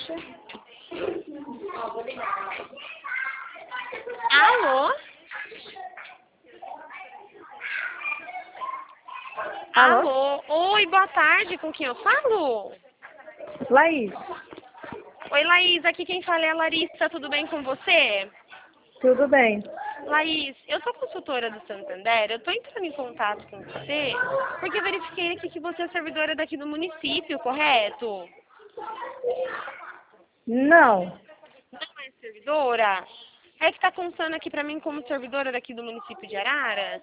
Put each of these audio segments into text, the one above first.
Alô? Alô? Alô? Oi, boa tarde, com quem eu falo? Laís, Oi, Laís, aqui quem fala é a Larissa, tudo bem com você? tudo bem? Laís, eu sou consultora do Santander, eu tô entrando em contato com você porque eu verifiquei aqui que você é servidora daqui do município, correto? Não. Não é servidora? É que tá constando aqui pra mim como servidora daqui do município de Araras.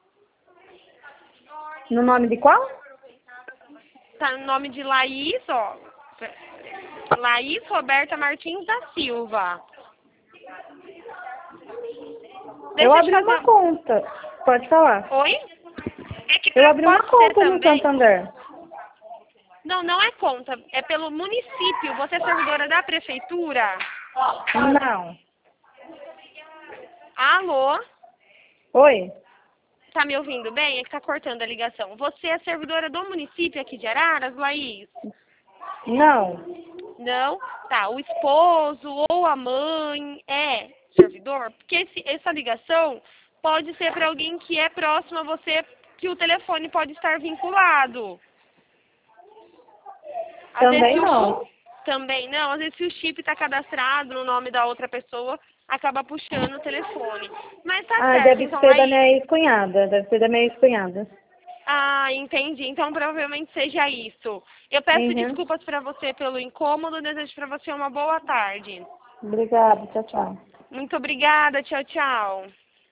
No nome de qual? Tá no nome de Laís, ó. Laís Roberta Martins da Silva. Eu Deixa eu te abri uma fazer... conta. Pode falar. Oi? É que Eu abri uma pode ser conta no também... Santander. Não, não é conta. É pelo município. Você é servidora da prefeitura? Não. Alô? Oi? Tá me ouvindo bem? É que tá cortando a ligação. Você é servidora do município aqui de Araras, Laís? Não. Não? Tá. O esposo ou a mãe é servidor? Porque essa ligação pode ser para alguém que é próximo a você, que o telefone pode estar vinculado. Às vezes Também se o não. também não, às vezes se o chip está cadastrado no nome da outra pessoa, acaba puxando o telefone. Mas tá Ah, certo, deve então ser da aí. minha ex-cunhada. Deve ser da minha ex-cunhada. Ah, entendi. Então provavelmente seja isso. Eu peço Uhum. desculpas para você pelo incômodo, desejo para você uma boa tarde. Obrigada. Tchau, tchau. Muito obrigada, tchau, tchau.